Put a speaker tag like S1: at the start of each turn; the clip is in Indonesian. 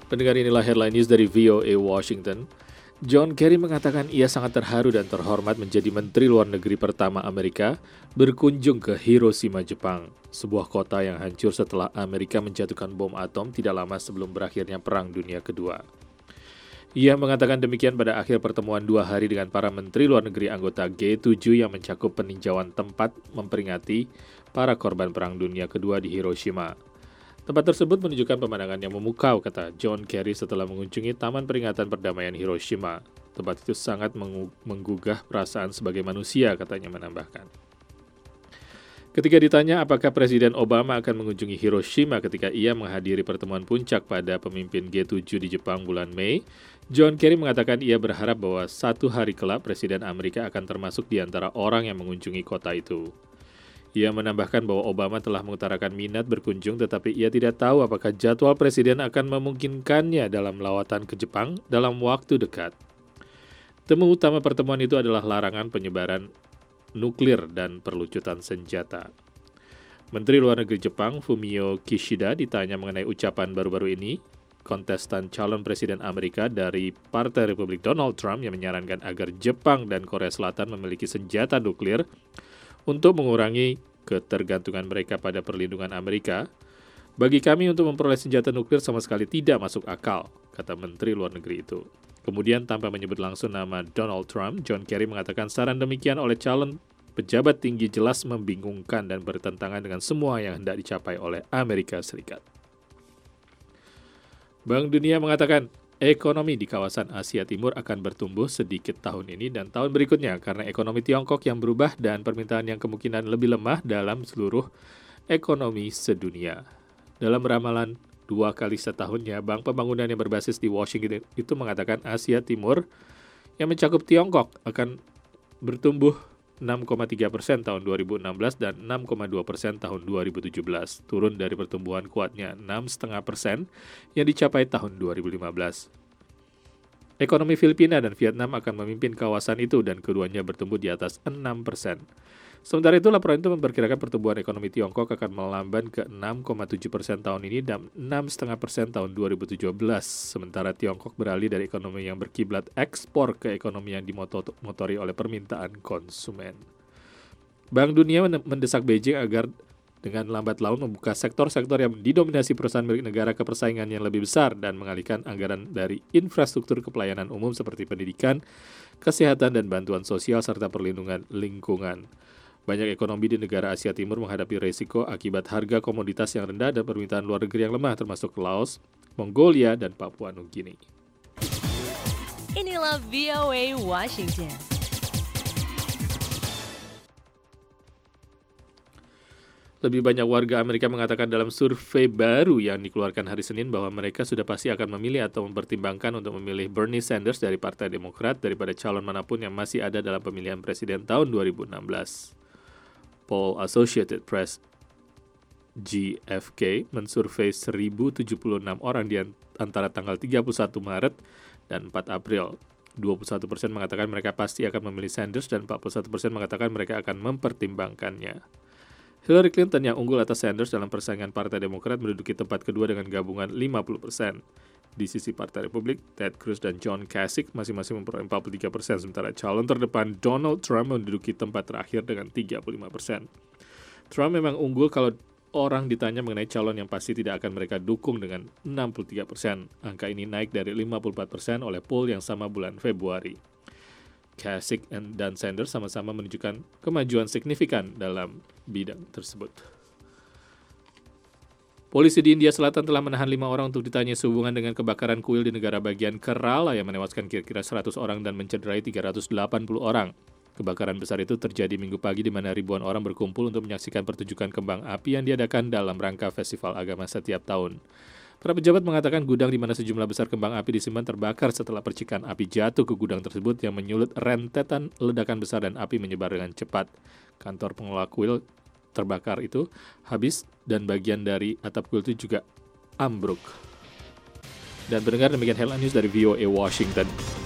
S1: Pendengar, inilah headline news dari VOA Washington. John Kerry mengatakan ia sangat terharu dan terhormat menjadi Menteri Luar Negeri pertama Amerika berkunjung ke Hiroshima, Jepang, sebuah kota yang hancur setelah Amerika menjatuhkan bom atom tidak lama sebelum berakhirnya Perang Dunia Kedua. Ia mengatakan demikian pada akhir pertemuan 2 hari dengan para Menteri Luar Negeri anggota G7 yang mencakup peninjauan tempat memperingati para korban Perang Dunia Kedua di Hiroshima. Tempat tersebut menunjukkan pemandangan yang memukau, kata John Kerry setelah mengunjungi Taman Peringatan Perdamaian Hiroshima. Tempat itu sangat menggugah perasaan sebagai manusia, katanya menambahkan. Ketika ditanya apakah Presiden Obama akan mengunjungi Hiroshima ketika ia menghadiri pertemuan puncak pada pemimpin G7 di Jepang bulan Mei, John Kerry mengatakan ia berharap bahwa satu hari kelak Presiden Amerika akan termasuk di antara orang yang mengunjungi kota itu. Ia menambahkan bahwa Obama telah mengutarakan minat berkunjung, tetapi ia tidak tahu apakah jadwal Presiden akan memungkinkannya dalam lawatan ke Jepang dalam waktu dekat. Temu utama pertemuan itu adalah larangan penyebaran nuklir dan perlucutan senjata. Menteri Luar Negeri Jepang, Fumio Kishida, ditanya mengenai ucapan baru-baru ini, kontestan calon Presiden Amerika dari Partai Republik Donald Trump yang menyarankan agar Jepang dan Korea Selatan memiliki senjata nuklir untuk mengurangi ketergantungan mereka pada perlindungan Amerika. Bagi kami untuk memperoleh senjata nuklir sama sekali tidak masuk akal, kata Menteri Luar Negeri itu. Kemudian tanpa menyebut langsung nama Donald Trump, John Kerry mengatakan saran demikian oleh calon pejabat tinggi jelas membingungkan dan bertentangan dengan semua yang hendak dicapai oleh Amerika Serikat. Bank Dunia mengatakan ekonomi di kawasan Asia Timur akan bertumbuh sedikit tahun ini dan tahun berikutnya karena ekonomi Tiongkok yang berubah dan permintaan yang kemungkinan lebih lemah dalam seluruh ekonomi sedunia. Dalam ramalan 2 kali setahunnya, Bank Pembangunan yang berbasis di Washington itu mengatakan Asia Timur yang mencakup Tiongkok akan bertumbuh 6,3% tahun 2016 dan 6,2% tahun 2017, turun dari pertumbuhan kuatnya 6,5% yang dicapai tahun 2015. Ekonomi Filipina dan Vietnam akan memimpin kawasan itu dan keduanya bertumbuh di atas 6%. Sementara itu, laporan itu memperkirakan pertumbuhan ekonomi Tiongkok akan melamban ke 6,7% tahun ini dan 6,5% tahun 2017. Sementara Tiongkok beralih dari ekonomi yang berkiblat ekspor ke ekonomi yang dimotori oleh permintaan konsumen. Bank Dunia mendesak Beijing agar dengan lambat laun membuka sektor-sektor yang didominasi perusahaan milik negara ke persaingan yang lebih besar dan mengalihkan anggaran dari infrastruktur ke pelayanan umum seperti pendidikan, kesehatan, dan bantuan sosial serta perlindungan lingkungan. Banyak ekonomi di negara Asia Timur menghadapi resiko akibat harga komoditas yang rendah dan permintaan luar negeri yang lemah termasuk Laos, Mongolia, dan Papua Nugini.
S2: Inilah VOA Washington.
S1: Lebih banyak warga Amerika mengatakan dalam survei baru yang dikeluarkan hari Senin bahwa mereka sudah pasti akan memilih atau mempertimbangkan untuk memilih Bernie Sanders dari Partai Demokrat daripada calon manapun yang masih ada dalam pemilihan presiden tahun 2016. Poll Associated Press GFK mensurvei 1.076 orang di antara tanggal 31 Maret dan 4 April. 21% mengatakan mereka pasti akan memilih Sanders dan 41% mengatakan mereka akan mempertimbangkannya. Hillary Clinton yang unggul atas Sanders dalam persaingan Partai Demokrat menduduki tempat kedua dengan gabungan 50%. Di sisi Partai Republik, Ted Cruz dan John Kasich masing-masing memperoleh 43%, sementara calon terdepan Donald Trump menduduki tempat terakhir dengan 35%. Trump memang unggul kalau orang ditanya mengenai calon yang pasti tidak akan mereka dukung dengan 63%. Angka ini naik dari 54% oleh poll yang sama bulan Februari. Kasich dan Sanders sama-sama menunjukkan kemajuan signifikan dalam bidang tersebut. Polisi di India Selatan telah menahan 5 orang untuk ditanya sehubungan dengan kebakaran kuil di negara bagian Kerala yang menewaskan kira-kira 100 orang dan mencederai 380 orang. Kebakaran besar itu terjadi Minggu pagi di mana ribuan orang berkumpul untuk menyaksikan pertunjukan kembang api yang diadakan dalam rangka festival agama setiap tahun. Para pejabat mengatakan gudang di mana sejumlah besar kembang api disimpan terbakar setelah percikan api jatuh ke gudang tersebut yang menyulut rentetan ledakan besar dan api menyebar dengan cepat. Kantor pengelola kuil terbakar itu habis dan bagian dari atap kuil itu juga ambruk. Dan pendengar, demikian headline news dari VOA Washington.